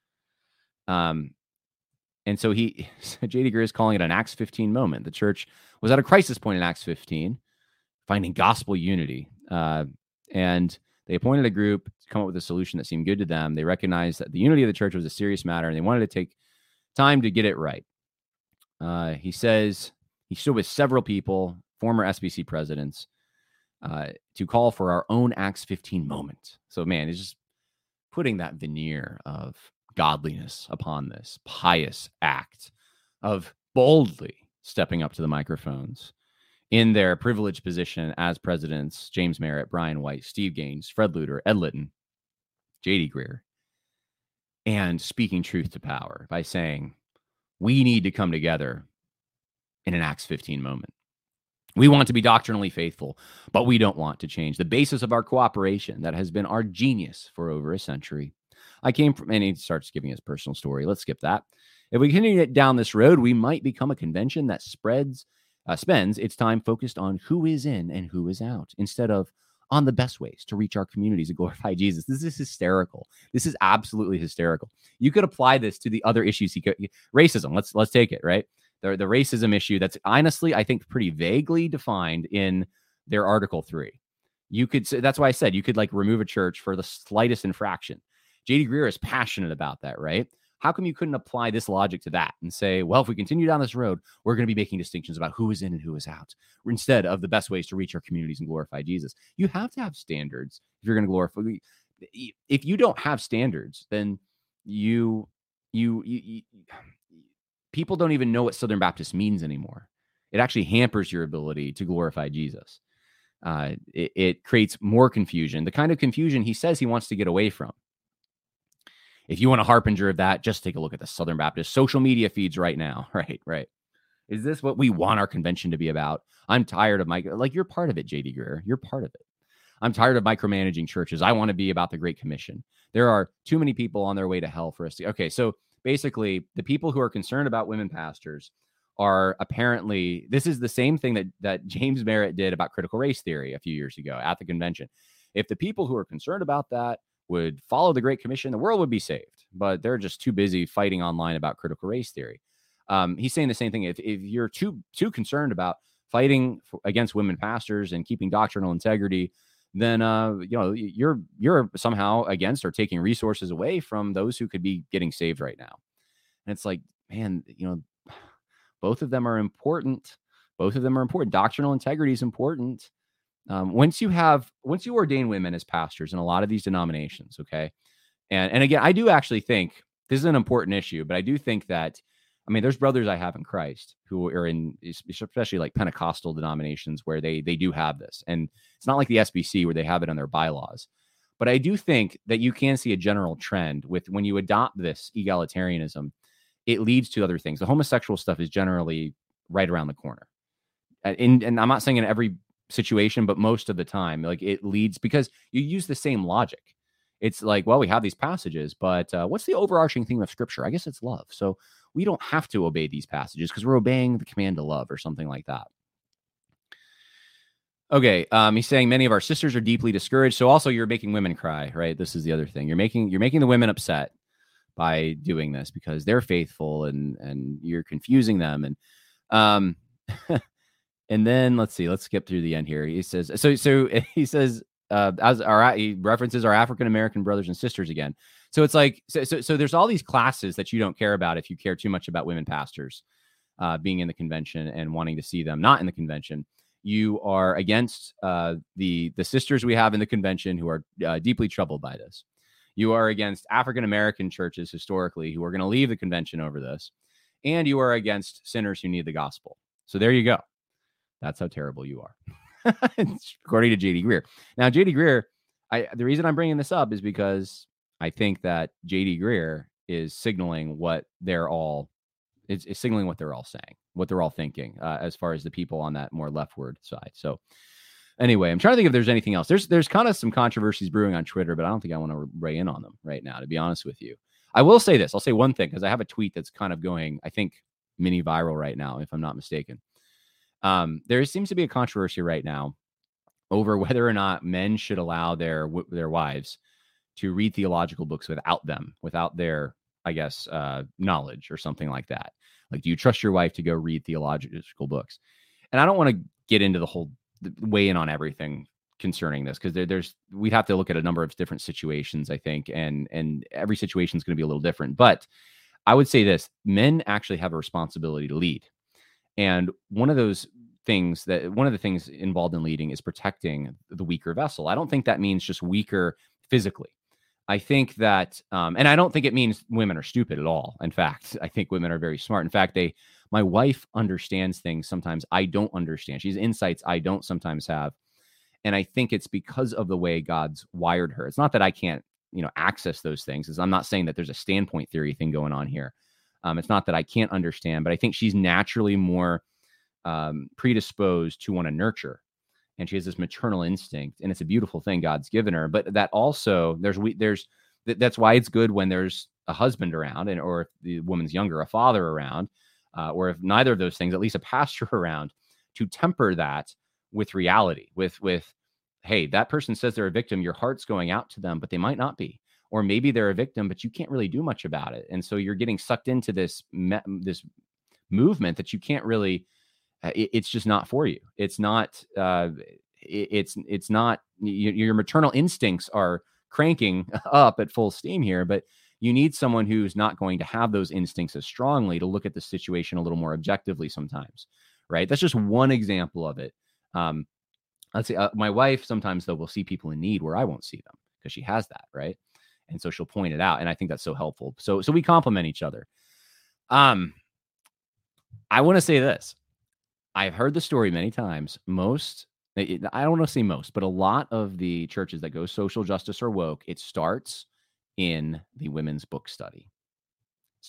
And so J.D. Greear is calling it an Acts 15 moment. The church was at a crisis point in Acts 15, finding gospel unity. And they appointed a group to come up with a solution that seemed good to them. They recognized that the unity of the church was a serious matter, and they wanted to take time to get it right. He says he stood with several people, former SBC presidents, to call for our own Acts 15 moment. So, man, it's just putting that veneer of godliness upon this pious act of boldly stepping up to the microphones in their privileged position as presidents, James Merritt, Brian White, Steve Gaines, Fred Luter, Ed Litton, J.D. Greear, and speaking truth to power by saying, we need to come together in an Acts 15 moment. We want to be doctrinally faithful, but we don't want to change the basis of our cooperation that has been our genius for over a century. I came from, and he starts giving his personal story. Let's skip that. If we continue down this road, we might become a convention that spends its time focused on who is in and who is out, instead of on the best ways to reach our communities and glorify Jesus. This is hysterical. This is absolutely hysterical. You could apply this to the other issues. Racism. Let's take it, right? The racism issue that's honestly, I think, pretty vaguely defined in their Article 3. You could say, that's why I said you could like remove a church for the slightest infraction. J.D. Greear is passionate about that, right? How come you couldn't apply this logic to that and say, well, if we continue down this road, we're going to be making distinctions about who is in and who is out, instead of the best ways to reach our communities and glorify Jesus? You have to have standards if you're going to glorify. If you don't have standards, then you people don't even know what Southern Baptist means anymore. It actually hampers your ability to glorify Jesus. It creates more confusion, the kind of confusion he says he wants to get away from. If you want a harbinger of that, just take a look at the Southern Baptist social media feeds right now. Right. Is this what we want our convention to be about? I'm tired of you're part of it, J.D. Greear. You're part of it. I'm tired of micromanaging churches. I want to be about the Great Commission. There are too many people on their way to hell for us to. Okay, so basically, the people who are concerned about women pastors are apparently, this is the same thing that James Merritt did about critical race theory a few years ago at the convention. If the people who are concerned about that would follow the Great Commission, the world would be saved. But they're just too busy fighting online about critical race theory. He's saying the same thing. If you're too concerned about fighting against women pastors and keeping doctrinal integrity, then you're somehow against or taking resources away from those who could be getting saved right now. And it's like, man, both of them are important. Both of them are important. Doctrinal integrity is important. Once you ordain women as pastors in a lot of these denominations, okay, and again, I do actually think this is an important issue, but I do think that, there's brothers I have in Christ who are in, especially like Pentecostal denominations, where they do have this, and it's not like the SBC where they have it on their bylaws. But I do think that you can see a general trend with when you adopt this egalitarianism, it leads to other things. The homosexual stuff is generally right around the corner, and I'm not saying in every situation, but most of the time, like it leads because you use the same logic. It's like, well, we have these passages, but what's the overarching theme of Scripture? I guess it's love. So we don't have to obey these passages because we're obeying the command to love or something like that. Okay. He's saying many of our sisters are deeply discouraged. So also you're making women cry, right? This is the other thing. You're making the women upset by doing this because they're faithful and you're confusing them. And um and then let's see, let's skip through the end here. He says so he says he references our African American brothers and sisters again. So it's like so there's all these classes that you don't care about if you care too much about women pastors being in the convention and wanting to see them not in the convention. You are against the sisters we have in the convention who are deeply troubled by this. You are against African American churches historically who are going to leave the convention over this, and you are against sinners who need the gospel. So there you go. That's how terrible you are, according to J.D. Greear. Now, J.D. Greear, the reason I'm bringing this up is because I think that J.D. Greear is signaling what they're all is signaling what they're all saying, what they're all thinking, as far as the people on that more leftward side. So anyway, I'm trying to think if there's anything else. There's kind of some controversies brewing on Twitter, but I don't think I want to weigh in on them right now, to be honest with you. I will say this. I'll say one thing because I have a tweet that's kind of going, I think, mini viral right now, if I'm not mistaken. There seems to be a controversy right now over whether or not men should allow their wives to read theological books without their, I guess, knowledge or something like that. Like, do you trust your wife to go read theological books? And I don't want to get into the whole weigh in on everything concerning this because we'd have to look at a number of different situations, I think, and every situation is going to be a little different. But I would say this: men actually have a responsibility to lead. And one of the things involved in leading is protecting the weaker vessel. I don't think that means just weaker physically. I think that, and I don't think it means women are stupid at all. In fact, I think women are very smart. In fact, my wife understands things sometimes I don't understand. She has insights I don't sometimes have. And I think it's because of the way God's wired her. It's not that I can't, access those things. I'm not saying that there's a standpoint theory thing going on here. It's not that I can't understand, but I think she's naturally more predisposed to want to nurture. And she has this maternal instinct, and it's a beautiful thing God's given her. But that also that's why it's good when there's a husband around, or if the woman's younger, a father around, or if neither of those things, at least a pastor around, to temper that with reality. With hey, that person says they're a victim. Your heart's going out to them, but they might not be, or maybe they're a victim, but you can't really do much about it. And so you're getting sucked into this movement that you can't really. It's just not for you. It's not. It's not. Your maternal instincts are cranking up at full steam here, but you need someone who's not going to have those instincts as strongly to look at the situation a little more objectively sometimes, right? That's just one example of it. Let's say my wife sometimes though will see people in need where I won't see them because she has that, right? And so she'll point it out, and I think that's so helpful. So we complement each other. I want to say this. I've heard the story many times. I don't want to say most, but a lot of the churches that go social justice or woke, it starts in the women's book study. It's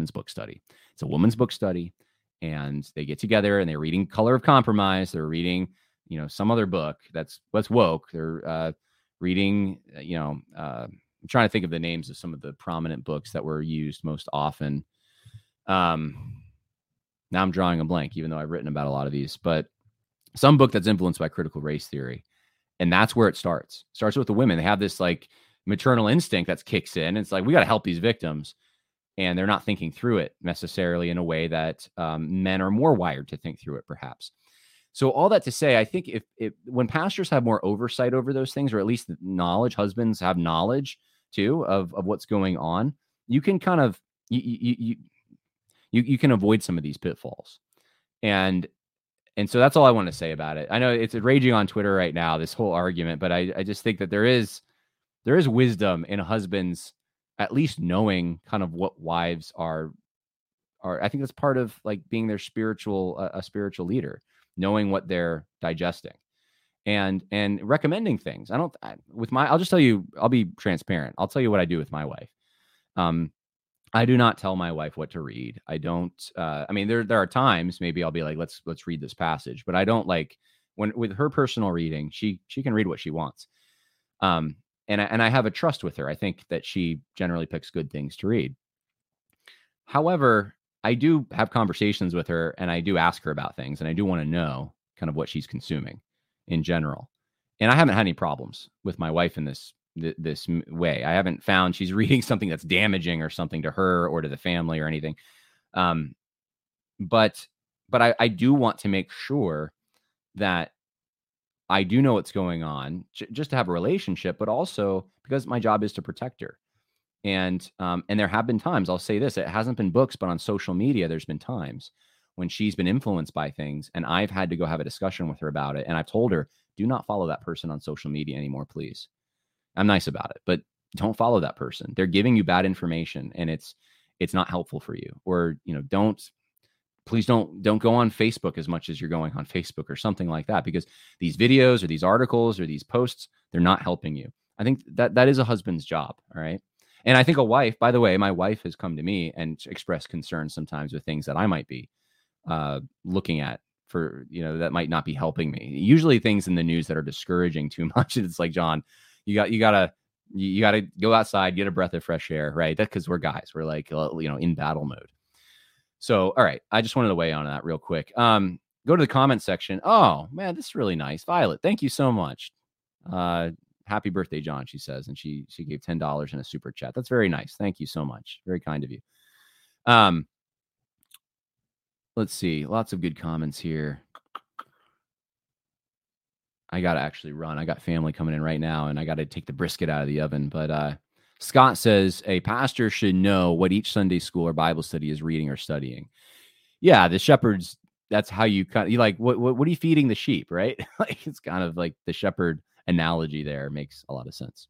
a women's book study, and they get together and they're reading Color of Compromise. They're reading, some other book that's woke. They're reading, I'm trying to think of the names of some of the prominent books that were used most often. Now I'm drawing a blank, even though I've written about a lot of these, but some book that's influenced by critical race theory. And that's where it starts. It starts with the women. They have this like maternal instinct that kicks in. It's like, we got to help these victims. And they're not thinking through it necessarily in a way that men are more wired to think through it, perhaps. So all that to say, I think if when pastors have more oversight over those things, or at least knowledge, husbands have knowledge too of what's going on, you can kind of, you can avoid some of these pitfalls. And so that's all I want to say about it. I know it's raging on Twitter right now, this whole argument, but I just think that there is wisdom in husbands at least knowing kind of what wives are. I think that's part of like being their a spiritual leader, knowing what they're digesting and recommending things. I'll just tell you, I'll be transparent. I'll tell you what I do with my wife. I do not tell my wife what to read. I don't, there are times maybe I'll be like, let's read this passage, but I don't like with her personal reading, she can read what she wants. And I have a trust with her. I think that she generally picks good things to read. However, I do have conversations with her and I do ask her about things and I do want to know kind of what she's consuming. in general. And I haven't had any problems with my wife in this way. I haven't found she's reading something that's damaging or something to her or to the family or anything. But I do want to make sure that I do know what's going on just to have a relationship, but also because my job is to protect her. And there have been times, I'll say this, it hasn't been books, but on social media, there's been times when she's been influenced by things and I've had to go have a discussion with her about it. And I've told her, do not follow that person on social media anymore, please. I'm nice about it, but don't follow that person. They're giving you bad information and it's not helpful for you. Or, please don't go on Facebook as much as you're going on Facebook or something like that, because these videos or these articles or these posts, they're not helping you. I think that is a husband's job. All right. And I think a wife, by the way, my wife has come to me and expressed concern sometimes with things that I might be looking at for, that might not be helping me. Usually things in the news that are discouraging too much. It's like, John, you gotta go outside, get a breath of fresh air, right? That's because we're guys. We're like, in battle mode. So, all right. I just wanted to weigh on that real quick. Go to the comment section. Oh man, this is really nice. Violet, thank you so much. Happy birthday, John, she says. And she gave $10 in a super chat. That's very nice. Thank you so much. Very kind of you. Let's see. Lots of good comments here. I got to actually run. I got family coming in right now and I got to take the brisket out of the oven. But Scott says a pastor should know what each Sunday school or Bible study is reading or studying. Yeah, the shepherds, that's how you like, what are you feeding the sheep, right? Like it's kind of like the shepherd analogy there makes a lot of sense.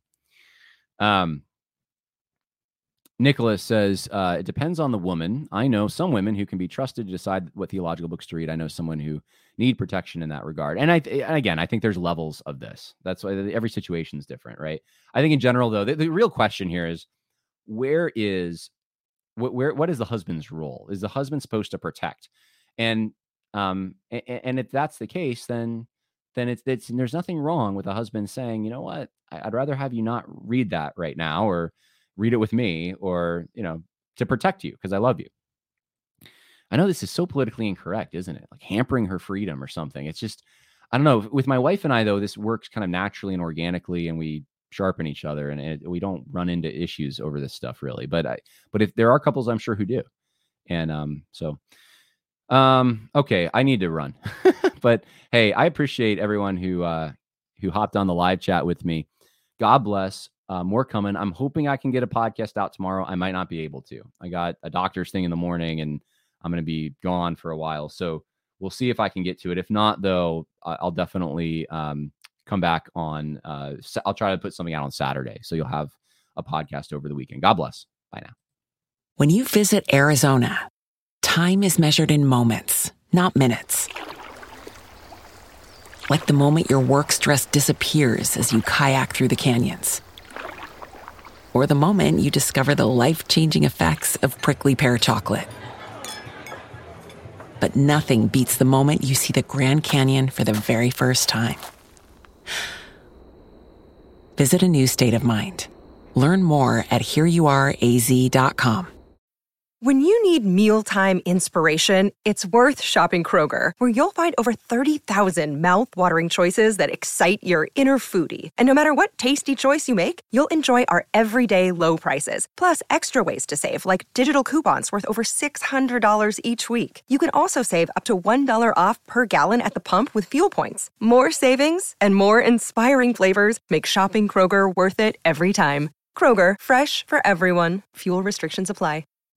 Nicholas says, it depends on the woman. I know some women who can be trusted to decide what theological books to read. I know someone who need protection in that regard. And I think there's levels of this. That's why every situation is different, right? I think in general, though, the real question here is what is the husband's role? Is the husband supposed to protect? And if that's the case, then there's nothing wrong with a husband saying, you know what, I'd rather have you not read that right now, or read it with me, or, to protect you because I love you. I know this is so politically incorrect, isn't it? Like hampering her freedom or something. It's just, I don't know. With my wife and I, though, this works kind of naturally and organically, and we sharpen each other, and we don't run into issues over this stuff really. But if there are couples, I'm sure who do. And okay, I need to run. But hey, I appreciate everyone who hopped on the live chat with me. God bless. More coming. I'm hoping I can get a podcast out tomorrow. I might not be able to. I got a doctor's thing in the morning and I'm going to be gone for a while. So we'll see if I can get to it. If not, though, I'll definitely come back on. I'll try to put something out on Saturday. So you'll have a podcast over the weekend. God bless. Bye now. When you visit Arizona, time is measured in moments, not minutes. Like the moment your work stress disappears as you kayak through the canyons. Or the moment you discover the life-changing effects of prickly pear chocolate. But nothing beats the moment you see the Grand Canyon for the very first time. Visit a new state of mind. Learn more at hereyouareaz.com. When you need mealtime inspiration, it's worth shopping Kroger, where you'll find over 30,000 mouth-watering choices that excite your inner foodie. And no matter what tasty choice you make, you'll enjoy our everyday low prices, plus extra ways to save, like digital coupons worth over $600 each week. You can also save up to $1 off per gallon at the pump with fuel points. More savings and more inspiring flavors make shopping Kroger worth it every time. Kroger, fresh for everyone. Fuel restrictions apply.